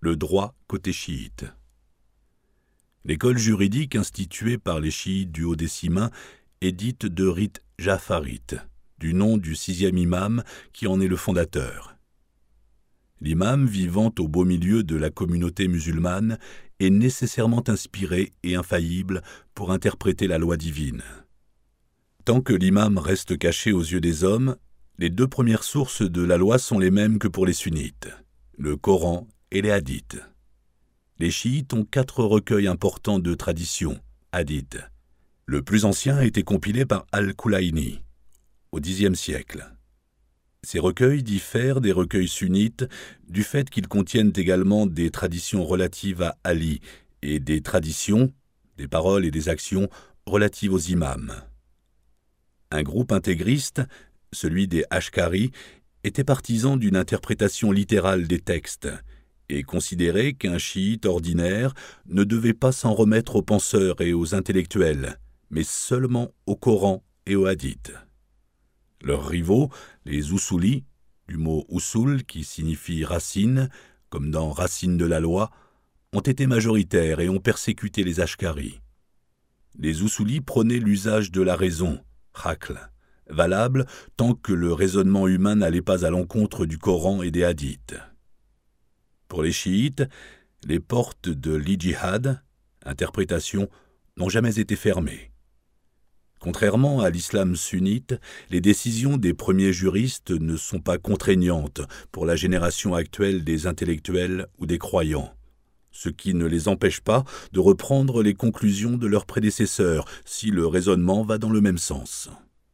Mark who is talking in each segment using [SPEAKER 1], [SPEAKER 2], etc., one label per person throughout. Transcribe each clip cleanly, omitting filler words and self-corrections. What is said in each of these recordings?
[SPEAKER 1] Le droit côté chiite. L'école juridique instituée par les chiites du Haut-Décimain est dite de rite jafarite, du nom du 6e imam qui en est le fondateur. L'imam, vivant au beau milieu de la communauté musulmane, est nécessairement inspiré et infaillible pour interpréter la loi divine. Tant que l'imam reste caché aux yeux des hommes, les deux premières sources de la loi sont les mêmes que pour les sunnites, le Coran et les hadiths. Les chiites ont 4 recueils importants de traditions, hadiths. Le plus ancien a été compilé par Al-Kulaini, au Xe siècle. Ces recueils diffèrent des recueils sunnites du fait qu'ils contiennent également des traditions relatives à Ali et des traditions, des paroles et des actions relatives aux imams. Un groupe intégriste, celui des Ashkari, était partisan d'une interprétation littérale des textes et considérait qu'un chiite ordinaire ne devait pas s'en remettre aux penseurs et aux intellectuels, mais seulement au Coran et aux hadiths. Leurs rivaux, les Usulis, du mot usul qui signifie racine, comme dans Racine de la loi, ont été majoritaires et ont persécuté les Ashkari. Les Usulis prônaient l'usage de la raison, Aql, valable tant que le raisonnement humain n'allait pas à l'encontre du Coran et des hadiths. Pour les chiites, les portes de l'ijtihad, interprétation, n'ont jamais été fermées. Contrairement à l'islam sunnite, les décisions des premiers juristes ne sont pas contraignantes pour la génération actuelle des intellectuels ou des croyants, ce qui ne les empêche pas de reprendre les conclusions de leurs prédécesseurs si le raisonnement va dans le même sens.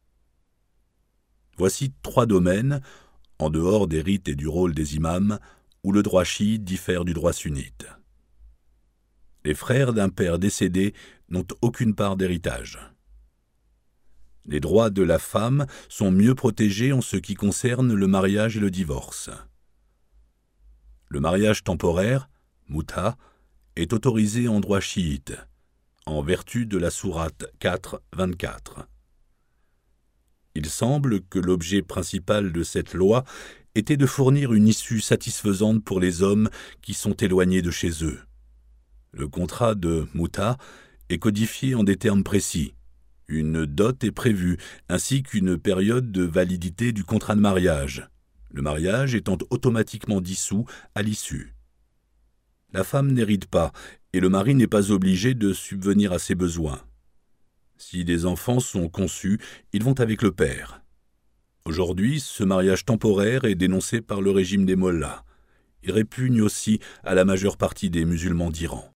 [SPEAKER 1] Voici 3 domaines, en dehors des rites et du rôle des imams, où le droit chiite diffère du droit sunnite. Les frères d'un père décédé n'ont aucune part d'héritage. Les droits de la femme sont mieux protégés en ce qui concerne le mariage et le divorce. Le mariage temporaire, muta, est autorisé en droit chiite, en vertu de la sourate 4, 24. Il semble que l'objet principal de cette loi était de fournir une issue satisfaisante pour les hommes qui sont éloignés de chez eux. Le contrat de muta est codifié en des termes précis. Une dot est prévue, ainsi qu'une période de validité du contrat de mariage, le mariage étant automatiquement dissous à l'issue. La femme n'hérite pas, et le mari n'est pas obligé de subvenir à ses besoins. Si des enfants sont conçus, ils vont avec le père. Aujourd'hui, ce mariage temporaire est dénoncé par le régime des mollahs. Il répugne aussi à la majeure partie des musulmans d'Iran.